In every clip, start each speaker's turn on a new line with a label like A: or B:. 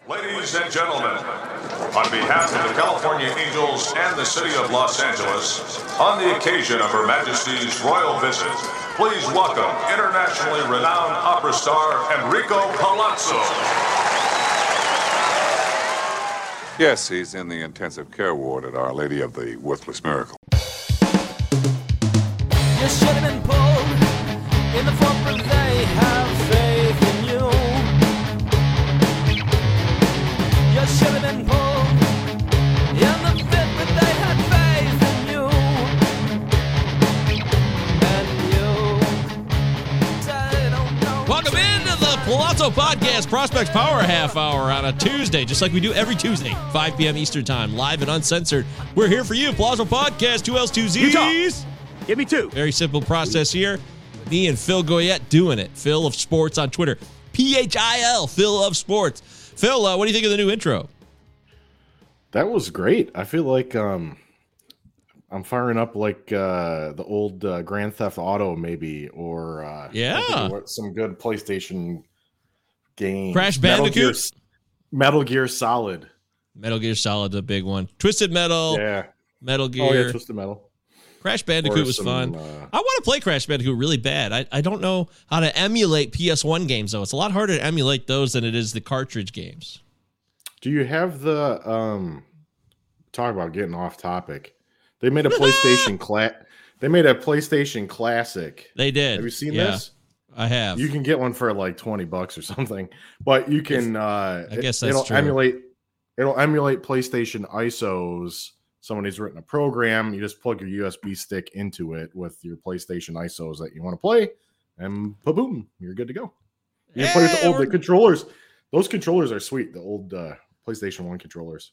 A: Ladies and gentlemen, on behalf of the California Angels and the City of Los Angeles, on the occasion of Her Majesty's royal visit, please welcome internationally renowned opera star Enrico Palazzo.
B: Yes, he's in the intensive care ward at Our Lady of the Worthless Miracle.
C: You should have been pulled in the fourth, but they have faith in you. You should have been pulled in the fifth, but they had faith in you. And you said, oh no.
D: Welcome into the Palazzo Podcast Prospects Power Half Hour on a Tuesday, just like we do every Tuesday, 5 p.m. Eastern Time, live and uncensored. We're here for you, Palazzo Podcast, 2 L's, 2 Z's.
E: Give me two.
D: Very simple process here. Me and Phil Goyette doing it. Phil of Sports on Twitter. Phil, Phil of Sports. Phil, what do you think of the new intro?
E: That was great. I feel like I'm firing up like the old Grand Theft Auto maybe, or some good PlayStation games.
D: Crash Bandicoot?
E: Metal Gear Solid.
D: Metal Gear Solid's a big one. Twisted Metal.
E: Yeah.
D: Metal Gear.
E: Oh, yeah, Twisted Metal.
D: Crash Bandicoot was fun. I want to play Crash Bandicoot really bad. I don't know how to emulate PS1 games, though. It's a lot harder to emulate those than it is the cartridge games.
E: Do you have the talk about getting off topic? They made a PlayStation Classic.
D: They did.
E: Have you seen this?
D: I have.
E: You can get one for like $20 or something, but you can. I
D: guess that's true.
E: It'll emulate PlayStation ISOs. Somebody's written a program. You just plug your USB stick into it with your PlayStation ISOs that you want to play, and boom, you're good to go. You can play with the controllers. Those controllers are sweet. The old PlayStation 1 controllers.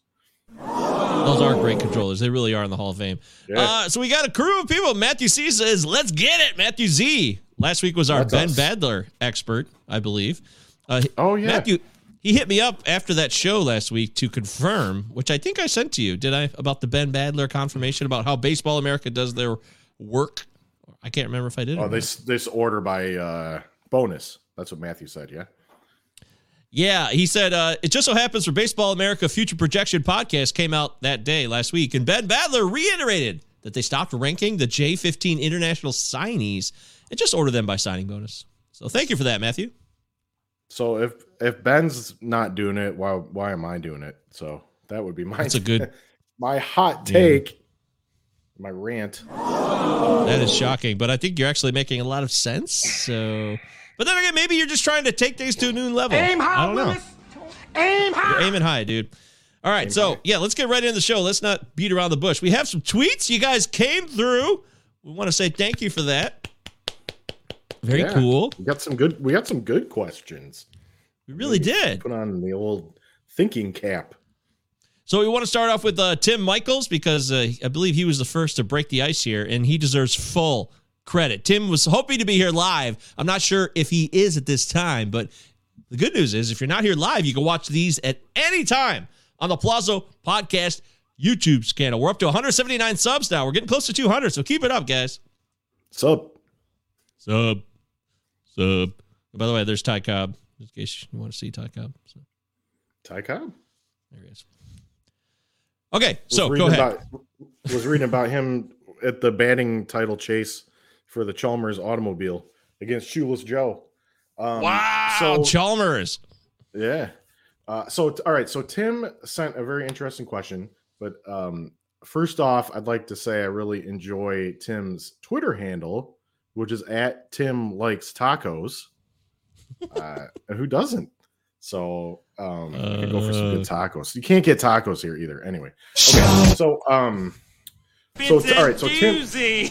D: Those are great controllers. They really are in the Hall of Fame. Yeah. So we got a crew of people. Matthew C says, let's get it. Matthew Z. Last week was our Ben Badler expert, I believe. Matthew, he hit me up after that show last week to confirm, which I think I sent to you. Did I? About the Ben Badler confirmation about how Baseball America does their work. I can't remember if I did.
E: Oh, this order by bonus. That's what Matthew said, yeah?
D: Yeah, he said, it just so happens for Baseball America Future Projection podcast came out that day last week, and Ben Badler reiterated that they stopped ranking the J15 international signees and just order them by signing bonus. So thank you for that, Matthew.
E: So if Ben's not doing it, why am I doing it? So that would be my my hot take, my rant.
D: That is shocking, but I think you're actually making a lot of sense. So, but then again, maybe you're just trying to take things to a new level.
C: Aim high,
D: I don't know.
C: Aim high.
D: You're aiming high, dude. All right, let's get right into the show. Let's not beat around the bush. We have some tweets. You guys came through. We want to say thank you for that. Very cool.
E: We got some good questions.
D: We really did.
E: Put on the old thinking cap.
D: So we want to start off with Tim Michaels because I believe he was the first to break the ice here, and he deserves full credit. Tim was hoping to be here live. I'm not sure if he is at this time, but the good news is if you're not here live, you can watch these at any time on the Palazzo Podcast YouTube channel. We're up to 179 subs now. We're getting close to 200, so keep it up, guys.
E: Sub.
D: By the way, there's Ty Cobb, in case you want to see Ty Cobb. So.
E: Ty Cobb?
D: There he is. Okay, so go ahead.
E: Was reading about him at the batting title chase for the Chalmers automobile against Shoeless Joe.
D: Wow, Chalmers.
E: Yeah. All right. So Tim sent a very interesting question, but first off, I'd like to say I really enjoy Tim's Twitter handle, which is at Tim Likes Tacos. Who doesn't? So I could go for some good tacos. You can't get tacos here either. Anyway. Okay. So all right. So Tim.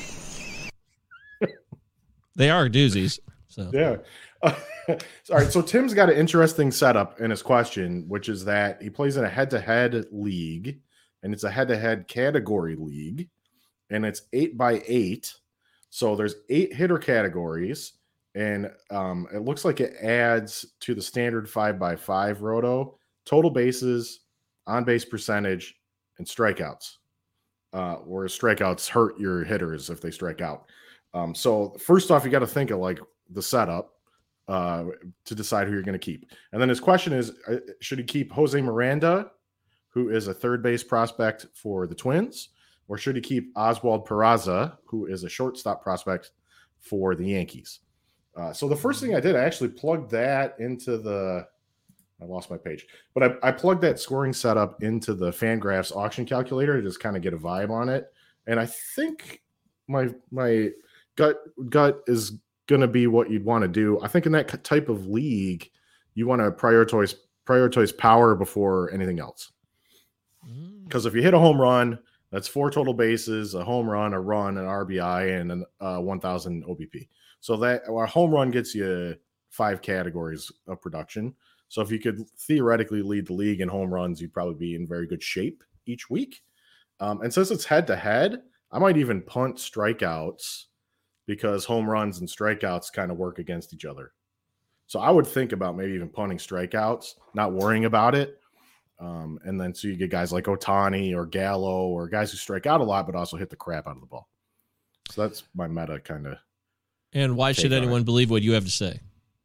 D: They are doozies. So
E: yeah. All right. So Tim's got an interesting setup in his question, which is that he plays in a head-to-head league, and it's a head-to-head category league, and it's 8x8. So there's 8 hitter categories, and it looks like it adds to the standard 5x5 roto, total bases, on-base percentage, and strikeouts. Whereas strikeouts hurt your hitters if they strike out. So first off, you got to think of like the setup. to decide who you're going to keep. And then his question is, should he keep Jose Miranda, who is a third base prospect for the Twins, or should he keep Oswald Peraza, who is a shortstop prospect for the Yankees? So the first thing I did, I actually plugged that into I lost my page, but I plugged that scoring setup into the Fangraphs auction calculator to just kind of get a vibe on it. And I think my gut is going to be what you'd want to do. I think in that type of league, you want to prioritize power before anything else. Because if you hit a home run, that's 4 total bases, a home run, a run, an RBI, and a 1,000 OBP. So that a home run gets you 5 categories of production. So if you could theoretically lead the league in home runs, you'd probably be in very good shape each week. And since it's head-to-head, I might even punt strikeouts because home runs and strikeouts kind of work against each other. So I would think about maybe even punting strikeouts, not worrying about it. And then so you get guys like Ohtani or Gallo or guys who strike out a lot but also hit the crap out of the ball. So that's my meta kind of.
D: And why should anyone believe what you have to say?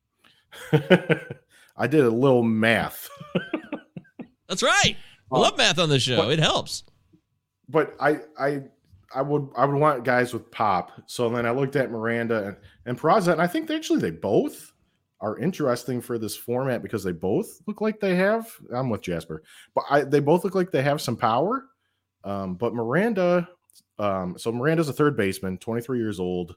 E: I did a little math.
D: That's right. I love math on the show. It helps.
E: But I would want guys with pop. So then I looked at Miranda and Peraza, and I think they both are interesting for this format because they both look like they have. I'm with Jasper, but they both look like they have some power. But Miranda, so Miranda's a third baseman, 23 years old.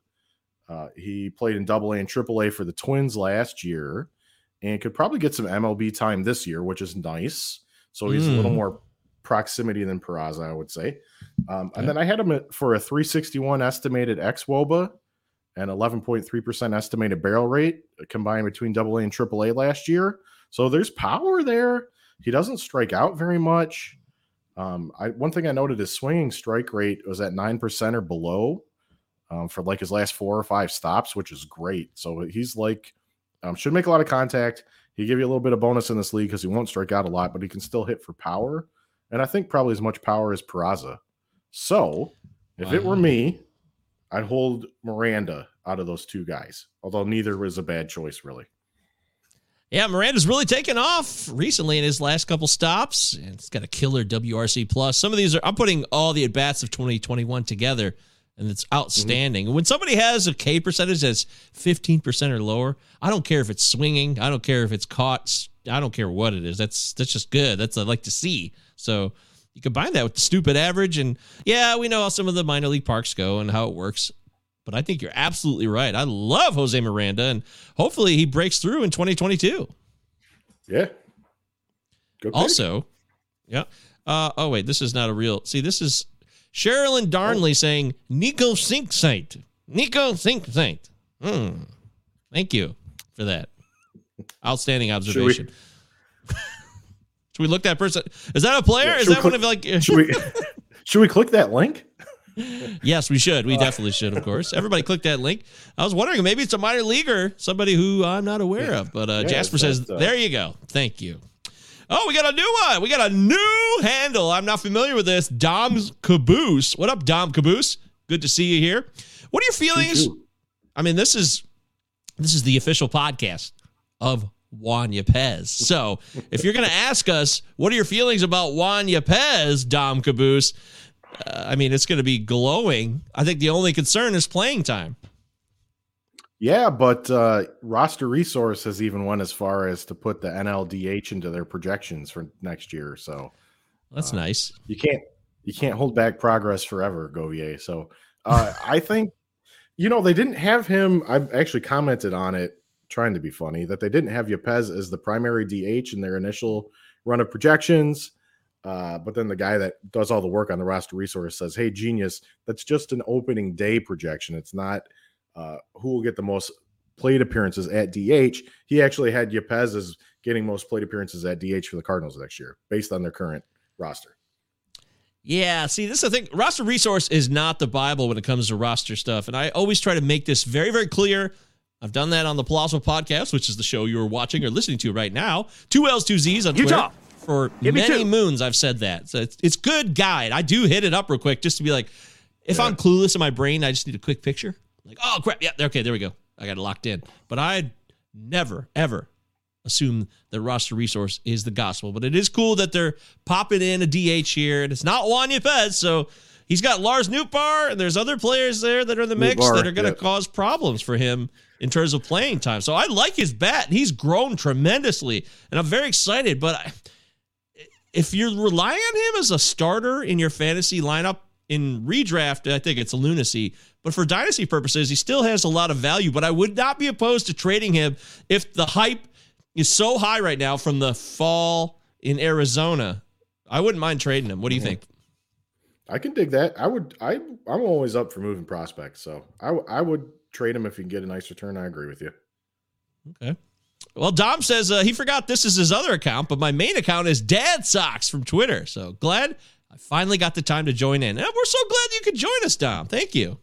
E: He played in AA and AAA for the Twins last year, and could probably get some MLB time this year, which is nice. So he's a little more proximity than Peraza, I would say. And then I had him for a 361 estimated xWOBA and 11.3% estimated barrel rate combined between AA and AAA last year. So there's power there. He doesn't strike out very much. One thing I noted his swinging strike rate was at 9% or below for like his last 4 or 5 stops, which is great. So he's like, should make a lot of contact. He'll give you a little bit of bonus in this league because he won't strike out a lot, but he can still hit for power. And I think probably as much power as Peraza. So if it were me, I'd hold Miranda out of those 2 guys, although neither was a bad choice, really.
D: Yeah, Miranda's really taken off recently in his last couple stops. And it's got a killer WRC plus. Some of these I'm putting all the at-bats of 2021 together, and it's outstanding. Mm-hmm. When somebody has a K percentage that's 15% or lower, I don't care if it's swinging. I don't care if it's caught. I don't care what it is. That's just good. That's what I like to see. So you combine that with the stupid average, and yeah, we know how some of the minor league parks go and how it works. But I think you're absolutely right. I love Jose Miranda, and hopefully he breaks through in 2022.
E: Yeah. Good
D: also, yeah. Oh, wait, this is not a real. See, this is Sherilyn Darnley saying, Nico Sinksite. Nico Sinksite. Thank you for that. Outstanding observation. Should we look that person? Is that a player?
E: Yeah,
D: is that one of like?
E: Should we click that link?
D: Yes, we should. We definitely should, of course. Everybody click that link. I was wondering, maybe it's a minor leaguer, somebody who I'm not aware of. But Jasper says, there you go. Thank you. Oh, we got a new one. We got a new handle. I'm not familiar with this. Dom's Caboose. What up, Dom Caboose? Good to see you here. What are your feelings? I mean, this is the official podcast of Juan Yepez. So if you're going to ask us, what are your feelings about Juan Yepez, Dom Caboose? I mean, it's going to be glowing. I think the only concern is playing time.
E: Yeah, but Roster Resource has even went as far as to put the NLDH into their projections for next year. So
D: that's nice.
E: You can't hold back progress forever, Govier. So I think, they didn't have him. I've actually commented on it, trying to be funny, that they didn't have Yepez as the primary DH in their initial run of projections. But then the guy that does all the work on the Roster Resource says, hey, genius, that's just an opening day projection. It's not who will get the most plate appearances at DH. He actually had Yepez as getting most plate appearances at DH for the Cardinals next year, based on their current roster.
D: Yeah, see, this is the thing. Roster Resource is not the Bible when it comes to roster stuff. And I always try to make this very, very clear. I've done that on the Palazzo Podcast, which is the show you're watching or listening to right now. 2 L's, 2 Z's on Twitter. For many moons, I've said that. So it's good guide. I do hit it up real quick just to be like, if I'm clueless in my brain, I just need a quick picture. Like, oh, crap. Yeah, okay, there we go. I got it locked in. But I never, ever assume that roster resource is the gospel. But it is cool that they're popping in a DH here, and it's not Juan Yepez, so he's got Lars Nootbaar, and there's other players there that are in the mix that are going to cause problems for him in terms of playing time. So I like his bat, and he's grown tremendously, and I'm very excited. But if you're relying on him as a starter in your fantasy lineup in redraft, I think it's a lunacy. But for dynasty purposes, he still has a lot of value. But I would not be opposed to trading him if the hype is so high right now from the fall in Arizona. I wouldn't mind trading him. What do you think?
E: I can dig that. I'm always up for moving prospects, so I would trade him if you can get a nice return. I agree with you.
D: Okay. Well, Dom says he forgot this is his other account, but my main account is Dad Socks from Twitter. So glad I finally got the time to join in. And we're so glad you could join us, Dom. Thank you.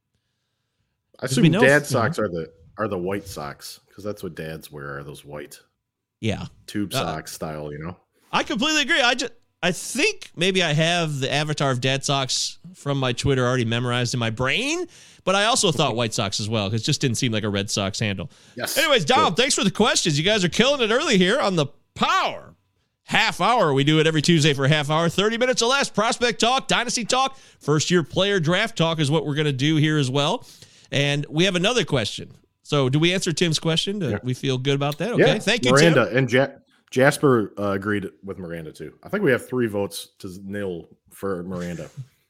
E: I assume Dad Socks are the white socks, because that's what dads wear, are those white tube socks style,
D: I completely agree. I think maybe I have the avatar of Dad Socks from my Twitter already memorized in my brain, but I also thought White Sox as well, because it just didn't seem like a Red Sox handle.
E: Yes.
D: Anyways, Dom, thanks for the questions. You guys are killing it early here on the Power Half Hour. We do it every Tuesday for a half hour, 30 minutes or less. Prospect talk, dynasty talk, first-year player draft talk is what we're going to do here as well. And we have another question. So do we answer Tim's question? Do we feel good about that? Okay, thank you,
E: Miranda,
D: Tim.
E: And Jasper agreed with Miranda, too. I think we have 3 votes to nil for Miranda.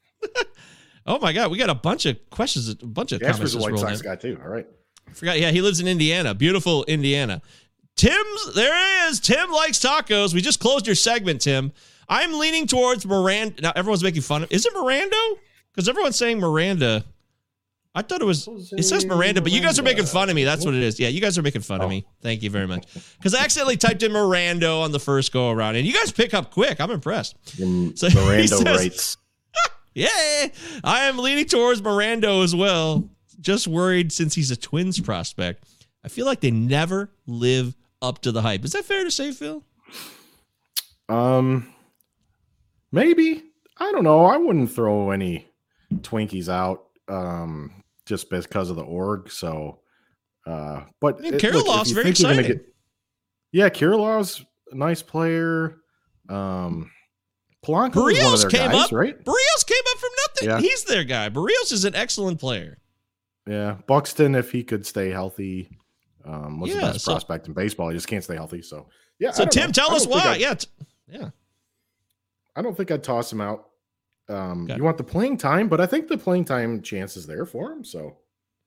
D: Oh, my God. We got a bunch of questions, a bunch of
E: Jasper's
D: comments.
E: a White Sox guy, too. All right.
D: I forgot. Yeah, he lives in Indiana. Beautiful Indiana. Tim's, there it is. Tim likes tacos. We just closed your segment, Tim. I'm leaning towards Miranda. Now, everyone's making fun of. Is it Miranda? Because everyone's saying Miranda. I thought it was. It says Miranda, but you guys are making fun of me. That's what it is. Yeah, you guys are making fun of me. Thank you very much. Because I accidentally typed in Miranda on the first go around, and you guys pick up quick. I'm impressed. So
E: Miranda writes.
D: Yeah, I am leaning towards Miranda as well. Just worried since he's a Twins prospect. I feel like they never live up to the hype. Is that fair to say, Phil?
E: Maybe. I don't know. I wouldn't throw any Twinkies out just because of the org. So, but
D: Kirillov's very exciting.
E: Kirillov's a nice player. Polanco
D: Barrios came
E: guys,
D: up,
E: right?
D: Barrios came up from nothing.
E: Yeah.
D: He's their guy. Barrios is an excellent player.
E: Yeah, Buxton, if he could stay healthy, was the best prospect in baseball. He just can't stay healthy. So, yeah.
D: So, Tim, tell us why. Yeah.
E: I don't think I'd toss him out. You want the playing time, but I think the playing time chance is there for him. So,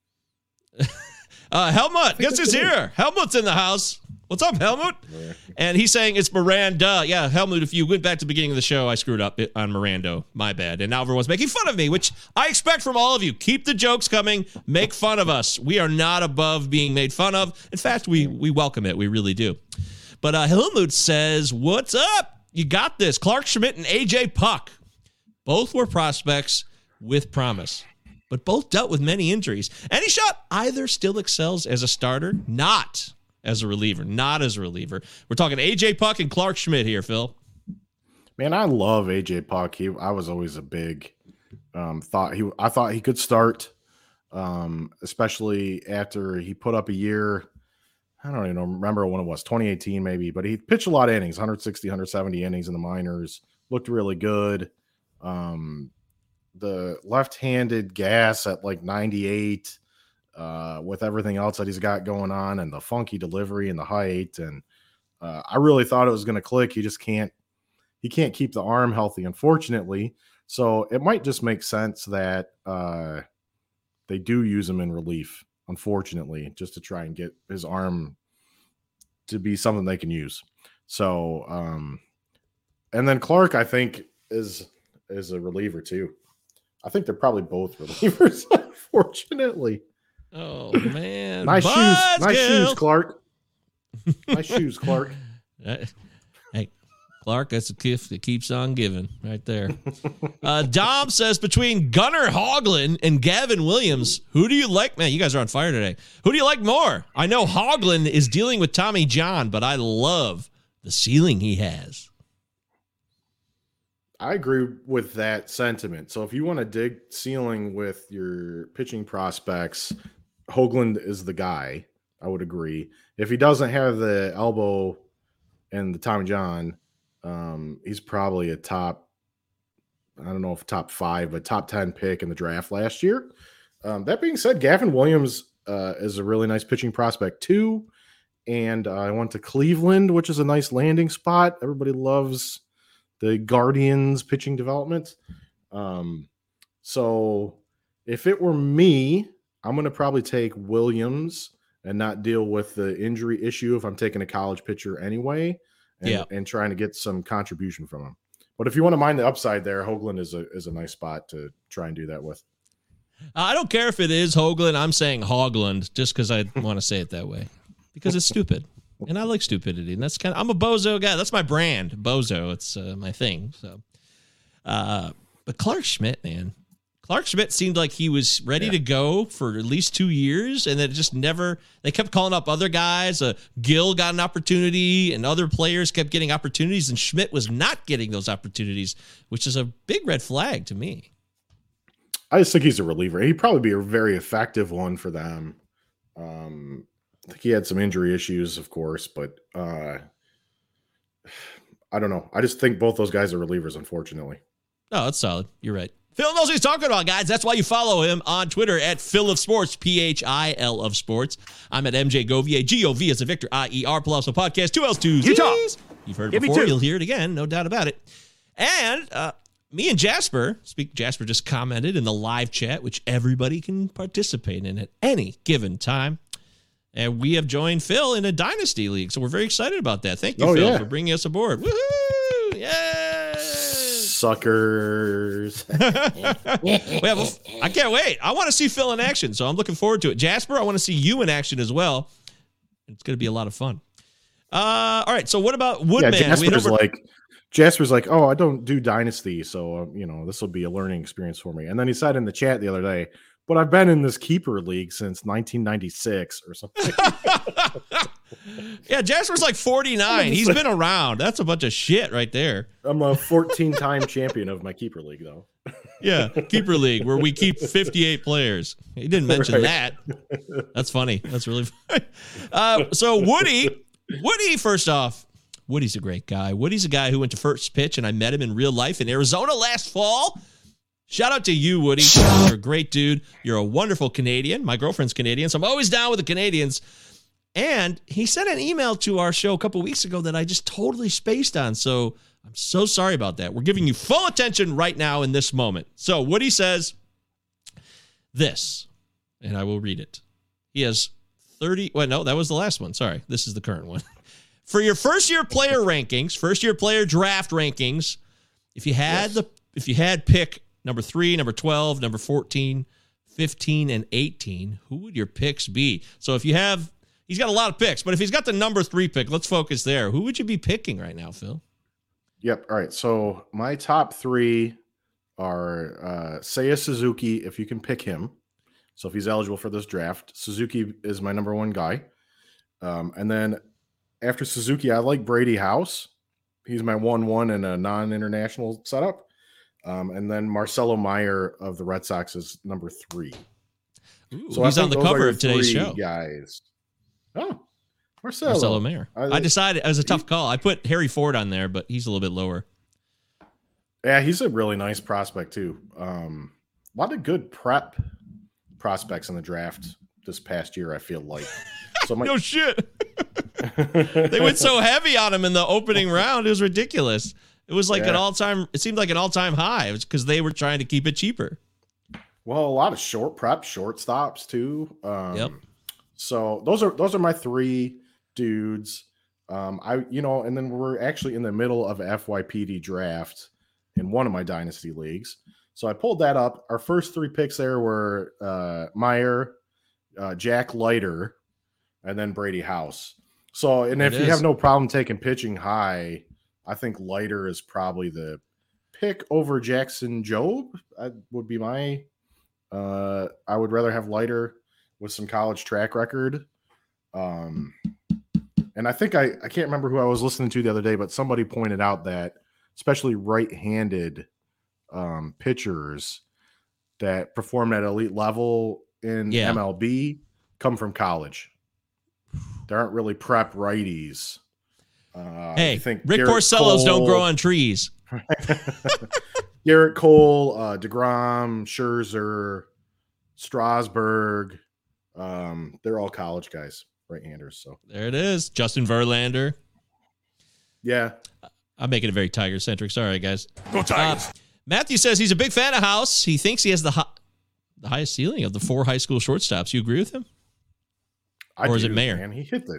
D: Helmut, guess who's here? Helmut's in the house. What's up, Helmut? Yeah. And he's saying it's Miranda. Yeah, Helmut, if you went back to the beginning of the show, I screwed up on Miranda. My bad. And now everyone's making fun of me, which I expect from all of you. Keep the jokes coming. Make fun of us. We are not above being made fun of. In fact, we welcome it. We really do. But Helmut says, what's up? You got this. Clark Schmidt and AJ Puck. Both were prospects with promise, but both dealt with many injuries. Any shot either still excels as a starter, not as a reliever. We're talking AJ Puck and Clark Schmidt here, Phil.
E: Man, I love AJ Puck. I was always a big I thought he could start, especially after he put up a year. I don't even remember when it was, 2018 maybe, but he pitched a lot of innings, 160, 170 innings in the minors, looked really good. The left-handed gas at like 98, with everything else that he's got going on and the funky delivery and the height. And I really thought it was going to click. He just can't keep the arm healthy, unfortunately. So it might just make sense that they do use him in relief, unfortunately, just to try and get his arm to be something they can use. So, and then Clark, I think, is a reliever too. I think they're probably both relievers, unfortunately.
D: Oh man.
E: Nice shoes, Clark. Nice shoes, Clark.
D: Hey, Clark, that's a gift that keeps on giving right there. Dom says, between Gunnar Hoglund and Gavin Williams, who do you like? Man, you guys are on fire today. Who do you like more? I know Hoglund is dealing with Tommy John, but I love the ceiling he has.
E: I agree with that sentiment. So if you want to dig ceiling with your pitching prospects, Hoglund is the guy. I would agree. if he doesn't have the elbow and the Tommy John, he's probably a top, I don't know if top 5, but top 10 pick in the draft last year. That being said, Gavin Williams is a really nice pitching prospect too. And I went to Cleveland, which is a nice landing spot. Everybody loves the Guardians pitching development. So if it were me, I'm going to probably take Williams and not deal with the injury issue if I'm taking a college pitcher anyway, and trying to get some contribution from him. But if you want to mind the upside there, Hoagland is a nice spot to try and do that with.
D: I don't care if it is Hoagland. I'm saying Hogland just because I want to say it that way, because it's stupid. And I like stupidity. And I'm a bozo guy. That's my brand, bozo. It's my thing. So, but Clark Schmidt, man. Clark Schmidt seemed like he was ready to go for at least 2 years, and then just never. They kept calling up other guys. Gill got an opportunity, and other players kept getting opportunities, and Schmidt was not getting those opportunities, which is a big red flag to me.
E: I just think he's a reliever. He'd probably be a very effective one for them. I think he had some injury issues, of course, but I don't know. I just think both those guys are relievers, unfortunately.
D: Oh, that's solid. You're right. Phil knows what he's talking about, guys. That's why you follow him on Twitter at Phil of Sports, PHIL of Sports. I'm at MJ Govier, G-O-V as a Victor, I-E-R, plus a podcast, 2 L's, 2 Z's.
F: Utah.
D: You've heard it before. You'll hear it again. No doubt about it. And me and Jasper just commented in the live chat, which everybody can participate in at any given time. And we have joined Phil in a Dynasty League. So we're very excited about that. Thank you, Phil, for bringing us aboard. Woohoo! Yay!
E: Suckers.
D: Well, I can't wait. I want to see Phil in action, so I'm looking forward to it. Jasper, I want to see you in action as well. It's going to be a lot of fun. All right, so what about Woodman?
E: Jasper's like, oh, I don't do Dynasty, so this will be a learning experience for me. And then he said in the chat the other day, but I've been in this keeper league since 1996 or something.
D: Yeah, Jasper's like 49. He's been around. That's a bunch of shit right there.
E: I'm a 14-time champion of my keeper league, though.
D: Yeah, keeper league, where we keep 58 players. He didn't mention that. That's funny. That's really funny. So Woody, first off, Woody's a great guy. Woody's a guy who went to First Pitch, and I met him in real life in Arizona last fall. Shout out to you, Woody. You're a great dude. You're a wonderful Canadian. My girlfriend's Canadian, so I'm always down with the Canadians. And he sent an email to our show a couple weeks ago that I just totally spaced on. So I'm so sorry about that. We're giving you full attention right now in this moment. So Woody says this, and I will read it. He has 30. Well, no, that was the last one. Sorry. This is the current one. For your first-year player rankings, first-year player draft rankings, if you had pick number 3, number 12, number 14, 15, and 18, who would your picks be? So if you have, he's got a lot of picks, but if he's got the number 3 pick, let's focus there. Who would you be picking right now, Phil?
E: Yep. All right. So my top 3 are Seiya Suzuki, if you can pick him. So if he's eligible for this draft, Suzuki is my number 1 guy. And then after Suzuki, I like Brady House. He's my 1-1 in a non-international setup. And then Marcelo Meyer of the Red Sox is number 3.
D: Ooh, so he's on the cover of today's show.
E: Guys. Oh,
D: Marcelo Meyer. I decided it was a tough call. I put Harry Ford on there, but he's a little bit lower.
E: Yeah, he's a really nice prospect too. A lot of good prep prospects in the draft this past year, I feel like. So
D: no shit. They went so heavy on him in the opening round. It was ridiculous. It was like it seemed like an all-time high. It was because they were trying to keep it cheaper.
E: Well, a lot of shortstops too.
D: Yep.
E: So those are my 3 dudes. And then we're actually in the middle of a FYPD draft in one of my dynasty leagues. So I pulled that up. Our first 3 picks there were Meyer, Jack Leiter, and then Brady House. So, and if you have no problem taking pitching high, I think Leiter is probably the pick over Jackson Jobe. Would be my. I would rather have Leiter with some college track record. And I think I can't remember who I was listening to the other day, but somebody pointed out that especially right-handed pitchers that perform at elite level in MLB come from college. there aren't really prep righties.
D: Hey,
E: think
D: Rick
E: Garrett
D: Porcellos don't
E: Cole-
D: grow on trees.
E: Garrett Cole, DeGrom, Scherzer, Strasburg. They're all college guys, right-handers. So
D: There it is. Justin Verlander.
E: yeah,
D: I'm making it very Tiger-centric. Sorry, guys. Go Tigers. Matthew says he's a big fan of House. He thinks he has the highest ceiling of the 4 high school shortstops. You agree with him? Or is it Mayer?
E: Man,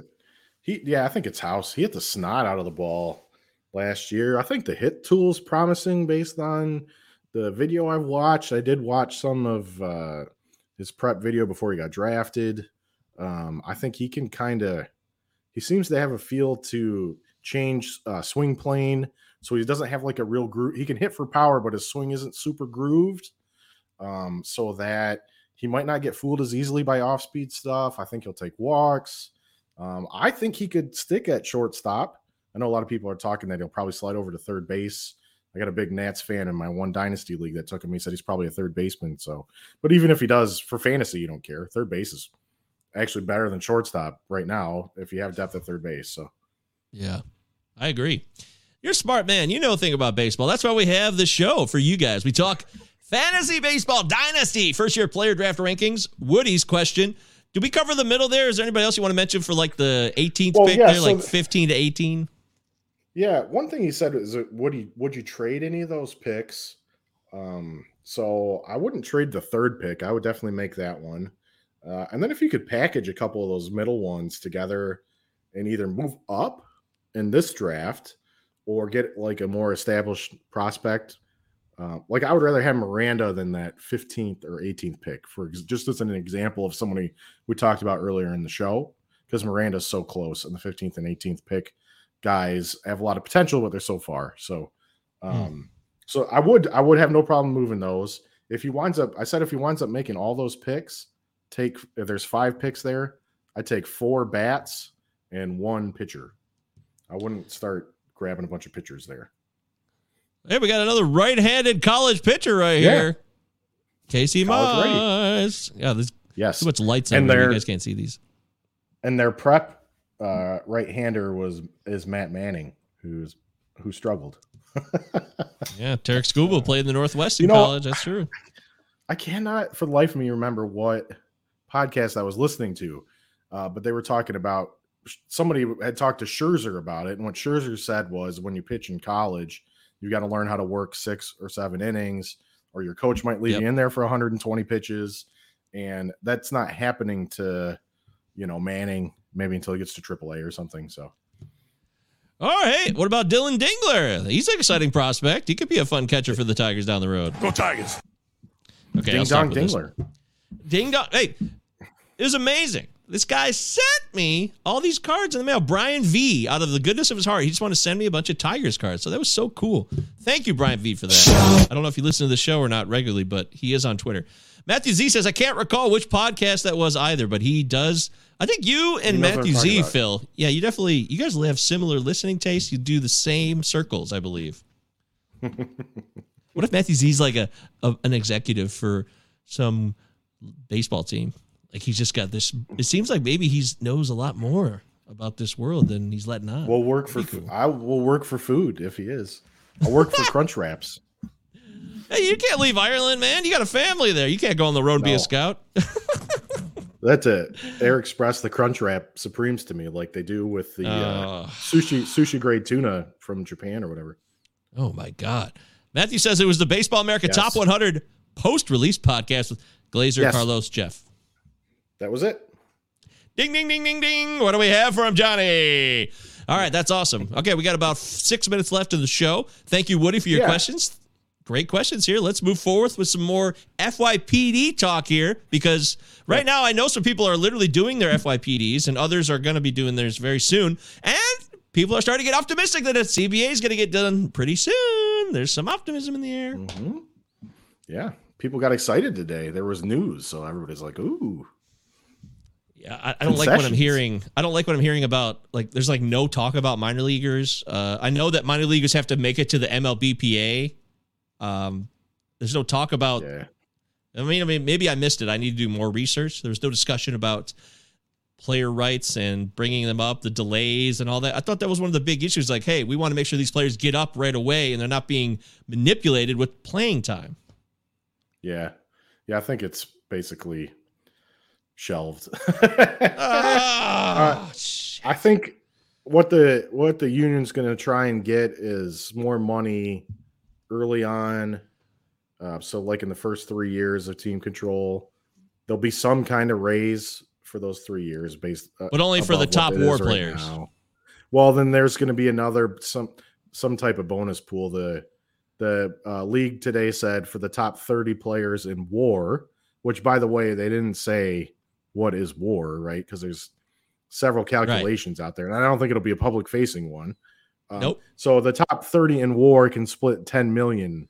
E: I think it's House. He hit the snot out of the ball last year. I think the hit tool's promising based on the video I've watched. I did watch some of his prep video before he got drafted. I think he can he seems to have a feel to change swing plane. So he doesn't have like a real groove. He can hit for power, but his swing isn't super grooved. So that he might not get fooled as easily by off-speed stuff. I think he'll take walks. I think he could stick at shortstop. I know a lot of people are talking that he'll probably slide over to third base. I got a big Nats fan in my one dynasty league that took him. He said he's probably a third baseman. So, but even if he does for fantasy, you don't care. Third base is actually better than shortstop right now if you have depth at third base. So,
D: yeah, I agree. You're a smart man. You know a thing about baseball. That's why we have this show for you guys. We talk fantasy baseball dynasty, first year player draft rankings. Woody's question. Do we cover the middle there? Is there anybody else you want to mention for like the 18th pick there, like 15 to 18?
E: Yeah, one thing he said is, would you trade any of those picks? So I wouldn't trade the third pick. I would definitely make that one. And then if you could package a couple of those middle ones together and either move up in this draft or get like a more established prospect. Like I would rather have Miranda than that 15th or 18th pick just as an example of somebody we talked about earlier in the show, because Miranda's so close and the 15th and 18th pick guys have a lot of potential, but they're so far. So, so I would have no problem moving those. If he winds up making all those picks, if there's 5 picks there, I'd take 4 bats and 1 pitcher. I wouldn't start grabbing a bunch of pitchers there.
D: Hey, we got another right-handed college pitcher right here. Casey Mize. Yeah, there's so much lights on there. You guys can't see these.
E: And their prep right-hander is Matt Manning, who struggled.
D: Yeah, Tarek Scuba played in the Northwestern College. That's true.
E: I cannot for the life of me remember what podcast I was listening to, but they were talking about somebody had talked to Scherzer about it, and what Scherzer said was when you pitch in college, you got to learn how to work 6 or 7 innings, or your coach might leave you in there for 120 pitches, and that's not happening to Manning maybe until he gets to AAA or something. So,
D: all right, what about Dylan Dingler? He's an exciting prospect. He could be a fun catcher for the Tigers down the road.
B: Go Tigers!
D: Okay,
E: Ding Dong Dingler.
D: Ding Dong. Hey, it was amazing. This guy sent me all these cards in the mail. Brian V, out of the goodness of his heart, he just wanted to send me a bunch of Tigers cards. So that was so cool. Thank you, Brian V, for that. I don't know if you listen to the show or not regularly, but he is on Twitter. Matthew Z says, I can't recall which podcast that was either, but he does. I think you and Matthew Z, Phil. Yeah, you guys have similar listening tastes. You do the same circles, I believe. What if Matthew Z's like an executive for some baseball team? Like he's just got this. It seems like maybe he knows a lot more about this world than he's letting on.
E: I will work for food if he is. I'll work for Crunch Wraps.
D: Hey, you can't leave Ireland, man. You got a family there. You can't go on the road and be a scout.
E: That's it. Air Express the Crunch Wrap Supremes to me, like they do with the sushi grade tuna from Japan or whatever.
D: Oh my God. Matthew says it was the Baseball America Top 100 post-release podcast with Glazer, Carlos, Jeff.
E: That was it.
D: Ding, ding, ding, ding, ding. What do we have for him, Johnny? All right, that's awesome. Okay, we got about 6 minutes left in the show. Thank you, Woody, for your questions. Great questions here. Let's move forward with some more FYPD talk here, because right now I know some people are literally doing their FYPDs and others are going to be doing theirs very soon. And people are starting to get optimistic that a CBA is going to get done pretty soon. There's some optimism in the air.
E: Mm-hmm. Yeah, people got excited today. There was news, so everybody's like, ooh.
D: Yeah, I don't like what I'm hearing. I don't like what I'm hearing about, like, there's like no talk about minor leaguers. I know that minor leaguers have to make it to the MLBPA. There's no talk about, I mean, maybe I missed it. I need to do more research. There's no discussion about player rights and bringing them up, the delays and all that. I thought that was one of the big issues. Like, hey, we want to make sure these players get up right away and they're not being manipulated with playing time.
E: Yeah. Yeah, I think it's basically shelved. I think what the union's going to try and get is more money early on. So like in the first 3 years of team control, there'll be some kind of raise for those 3 years based,
D: but only for the top war players.
E: Well, then there's going to be another some type of bonus pool. The league today said for the top 30 players in war, which by the way, they didn't say what is war, right? Because there's several calculations out there, and I don't think it'll be a public facing one.
D: Nope.
E: So the top 30 in war can split $10 million.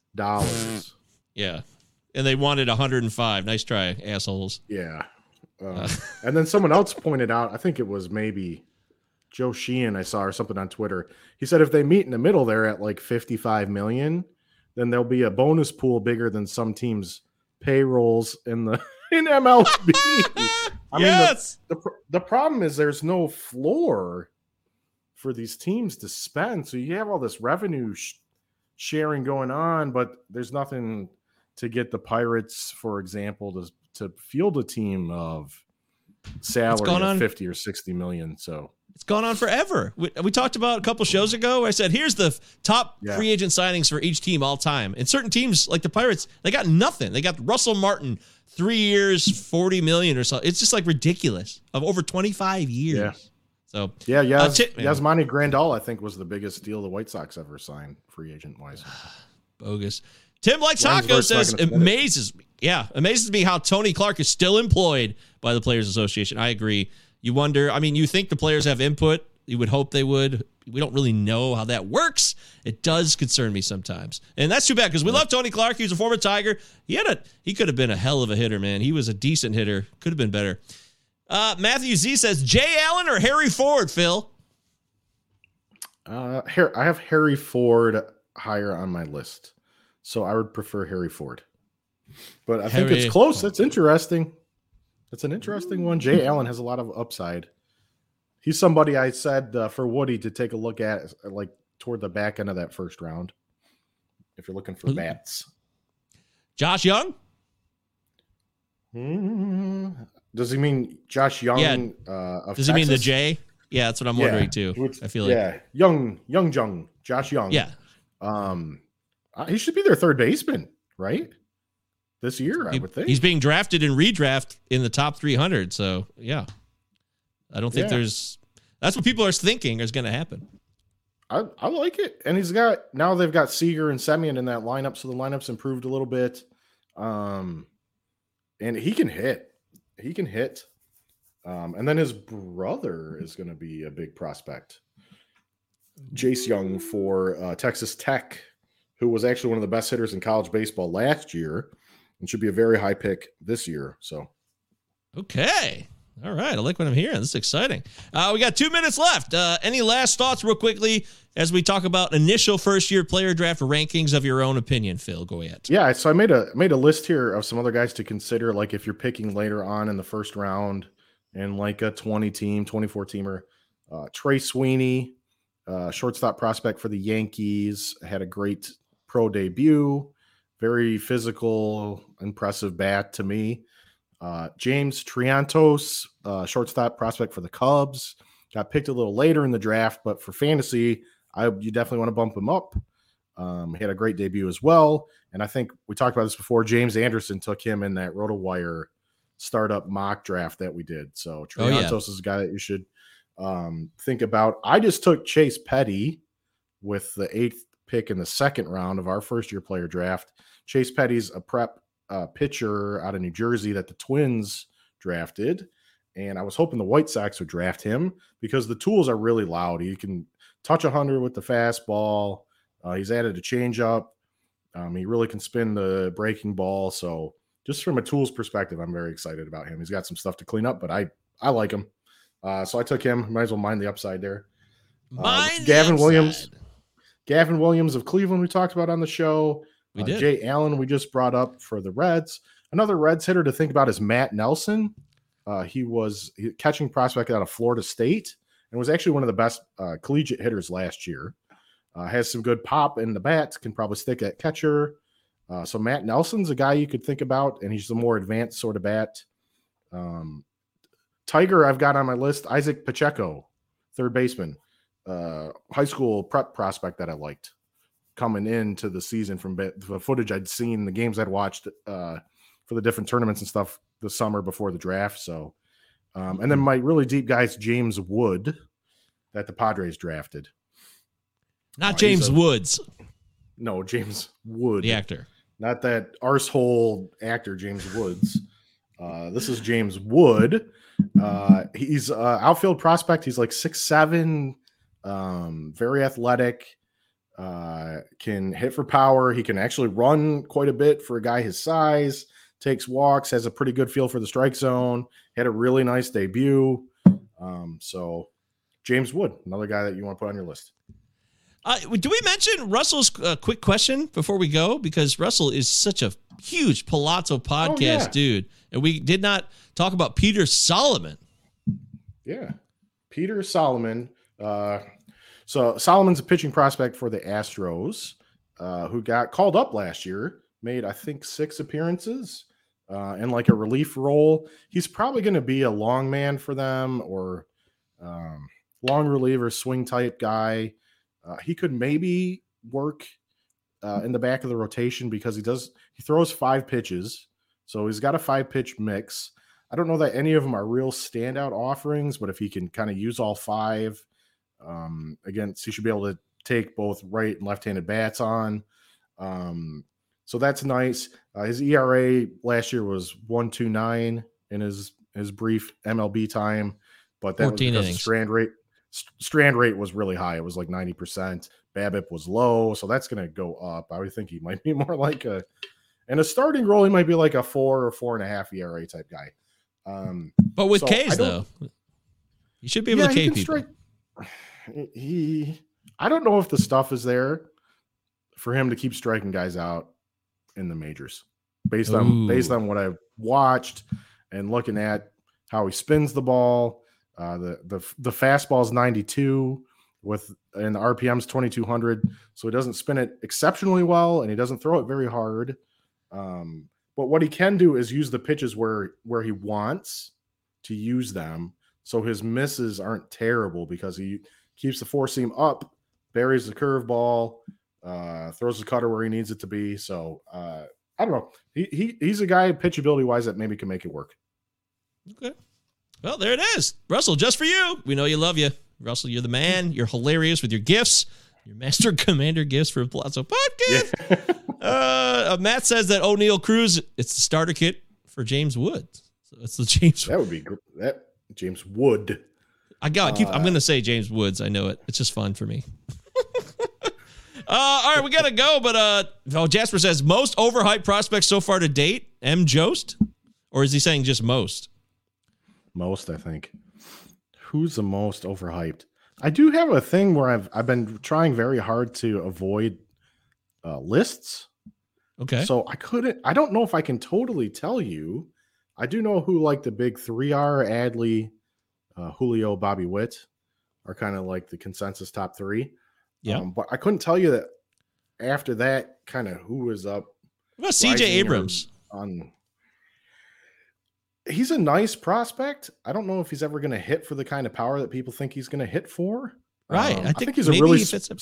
D: Yeah. And they wanted 105. Nice try, assholes.
E: Yeah. And then someone else pointed out, I think it was maybe Joe Sheehan I saw or something on Twitter. He said if they meet in the middle there at like 55 million, then there'll be a bonus pool bigger than some teams' payrolls in MLB.
D: Yes.
E: Mean, the problem is there's no floor for these teams to spend. So you have all this revenue sharing going on, but there's nothing to get the Pirates, for example, to field a team of salary of 50 or 60 million. So
D: it's gone on forever. We talked about a couple shows ago. I said, here's the top free agent signings for each team all time. And certain teams like the Pirates, they got nothing. They got Russell Martin, 3 years, 40 million or so. It's just like ridiculous of over 25 years.
E: Yeah.
D: So
E: Yasmani Grandal, I think, was the biggest deal the White Sox ever signed free agent wise.
D: Bogus. Tim Likes Taco says amazes me how Tony Clark is still employed by the Players Association. I agree. You wonder, I mean, you think the players have input. You would hope they would. We don't really know how that works. It does concern me sometimes. And that's too bad because we love Tony Clark. He was a former Tiger. He could have been a hell of a hitter, man. He was a decent hitter. Could have been better. Matthew Z says, Jay Allen or Harry Ford, Phil?
E: I have Harry Ford higher on my list. So I would prefer Harry Ford. But I think it's close. That's interesting. That's an interesting one. Jay Allen has a lot of upside. He's somebody I said for Woody to take a look at like toward the back end of that first round. If you're looking for bats.
D: Josh Young?
E: Does he mean Josh Young?
D: Yeah.
E: Does
D: he mean the J? Yeah, that's what I'm wondering too. I feel like
E: Young, Josh Young.
D: Yeah.
E: He should be their third baseman, right? This year, I would think.
D: He's being drafted in redraft in the top 300. So, yeah. I don't think that's what people are thinking is going to happen.
E: I like it. And now they've got Seager and Semien in that lineup. So the lineup's improved a little bit. And he can hit. And then his brother is going to be a big prospect. Jace Young for Texas Tech, who was actually one of the best hitters in college baseball last year and should be a very high pick this year. So,
D: okay. All right. I like what I'm hearing. This is exciting. We got 2 minutes left. Any last thoughts real quickly as we talk about initial first-year player draft rankings of your own opinion, Phil? Go ahead.
E: Yeah, so I made a list here of some other guys to consider, like if you're picking later on in the first round and like a 24-teamer. Trey Sweeney, shortstop prospect for the Yankees, had a great pro debut. Very physical, impressive bat to me. James Triantos, shortstop prospect for the Cubs, got picked a little later in the draft, but for fantasy, you definitely want to bump him up. He had a great debut as well, and I think we talked about this before. James Anderson took him in that RotoWire startup mock draft that we did. So Triantos is a guy that you should think about. I just took Chase Petty with the 8th pick in the second round of our first-year player draft. Chase Petty's a prep pitcher out of New Jersey that the Twins drafted, and I was hoping the White Sox would draft him because the tools are really loud. He can touch 100 with the fastball. He's added a changeup. He really can spin the breaking ball. So just from a tools perspective, I'm very excited about him. He's got some stuff to clean up, but I like him. So I took him. Might as well mind the upside there. Gavin Williams of Cleveland we talked about on the show.
D: We did.
E: Jay Allen we just brought up for the Reds. Another Reds hitter to think about is Matt Nelson. He was catching prospect out of Florida State and was actually one of the best collegiate hitters last year. Has some good pop in the bat, can probably stick at catcher. So Matt Nelson's a guy you could think about, and he's a more advanced sort of bat. Tiger, I've got on my list, Isaac Pacheco, third baseman, high school prep prospect that I liked coming into the season from the footage I'd seen, the games I'd watched for the different tournaments and stuff the summer before the draft. So, and then my really deep guys, James Wood, that the Padres drafted.
D: Not James Woods.
E: No, James Wood.
D: The actor.
E: Not that arsehole actor, James Woods. This is James Wood. He's outfield prospect. He's like 6'7", very athletic, can hit for power. He can actually run quite a bit for a guy his size, takes walks, has a pretty good feel for the strike zone, had a really nice debut. So James Wood, another guy that you want to put on your list.
D: Do we mention Russell's quick question before we go? Because Russell is such a huge Palazzo podcast dude. And we did not talk about Peter Solomon.
E: Yeah. Peter Solomon. So Solomon's a pitching prospect for the Astros who got called up last year, made, I think, 6 appearances in like a relief role. He's probably going to be a long man for them or long reliever, swing type guy. He could maybe work in the back of the rotation because he throws 5 pitches. So he's got a 5-pitch mix. I don't know that any of them are real standout offerings, but if he can kind of use all 5, again, he should be able to take both right and left-handed bats on. So that's nice. His ERA last year was 1.29 in his brief MLB time, but that was because the strand rate was really high. It was like 90%. BABIP was low, so that's going to go up. I would think he might be more like in a starting role, he might be like a 4 or 4.5 ERA type guy.
D: But with Ks though, you should be able to K people.
E: I don't know if the stuff is there for him to keep striking guys out in the majors based on what I've watched and looking at how he spins the ball. The fastball is 92 and the RPM's 2200, so he doesn't spin it exceptionally well and he doesn't throw it very hard. But what he can do is use the pitches where he wants to use them, so his misses aren't terrible because he keeps the 4-seam up, buries the curveball, throws the cutter where he needs it to be. So I don't know. He's a guy pitchability wise that maybe can make it work.
D: Okay. Well, there it is. Russell, just for you. We know you love you. Russell, you're the man. You're hilarious with your gifts. Your Master Commander gifts for Palazzo Podcast. Yeah. Matt says that O'Neal Cruz, it's the starter kit for James Wood. So it's the James.
E: That would be that James Wood.
D: I'm going to say James Woods. I know it. It's just fun for me. All right, we got to go. But Jasper says most overhyped prospects so far to date. M. Jost, or is he saying just most?
E: Most, I think. Who's the most overhyped? I do have a thing where I've been trying very hard to avoid lists.
D: Okay.
E: So I don't know if I can totally tell you. I do know who like the big 3 are, Adley, Julio, Bobby Witt are kind of like the consensus top 3.
D: Yeah.
E: But I couldn't tell you that after that kind of who is up.
D: What about CJ Abrams?
E: He's a nice prospect. I don't know if he's ever going to hit for the kind of power that people think he's going to hit for.
D: Right.
E: I think he's a really.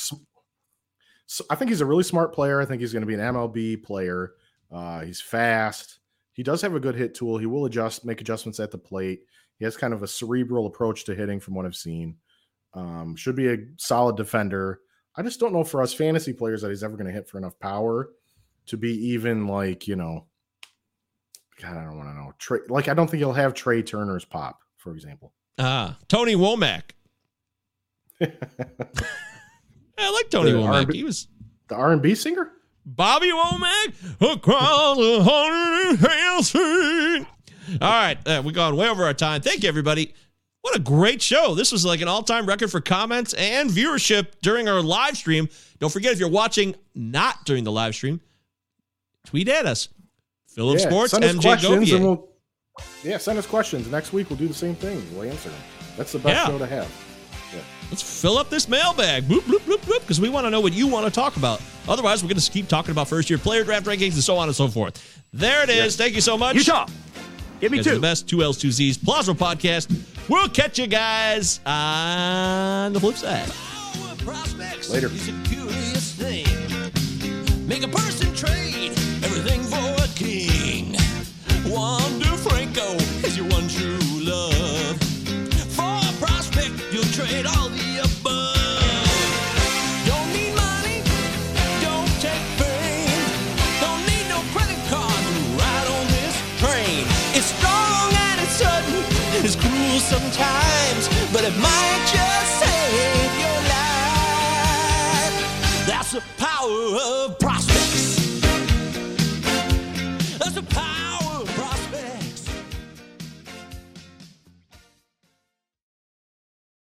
E: I think he's a really smart player. I think he's going to be an MLB player. He's fast. He does have a good hit tool. He will make adjustments at the plate. He has kind of a cerebral approach to hitting from what I've seen. Should be a solid defender. I just don't know for us fantasy players that he's ever going to hit for enough power to be even like, God, I don't want to know. I don't think he'll have Trey Turner's pop, for example.
D: Tony Womack. I like Tony Womack. He was
E: the R&B singer.
D: Bobby Womack across 100 feet. All right, we've gone way over our time. Thank you, everybody. What a great show. This was like an all-time record for comments and viewership during our live stream. Don't forget, if you're watching not during the live stream, tweet at us. Philip Sports, MJ Govier.
E: Yeah, send us questions. Next week we'll do the same thing. We'll answer them. That's the best show to have. Yeah.
D: Let's fill up this mailbag. Boop, bloop, bloop, bloop, because we want to know what you want to talk about. Otherwise, we're going to keep talking about first-year player draft rankings and so on and so forth. There it is. Yes. Thank you so much.
F: Utah. Give me 2.
D: The best 2 L's, 2 Z's. Plausible Podcast. We'll catch you guys on the flip side.
E: Later.
C: Make a person trade everything for a king. Wander Franco is your one true love. For a prospect, you'll trade all the above. Don't need money, don't take fame. Don't need no credit card to ride on this train. It's strong and it's sudden, it's cruel sometimes, but it might just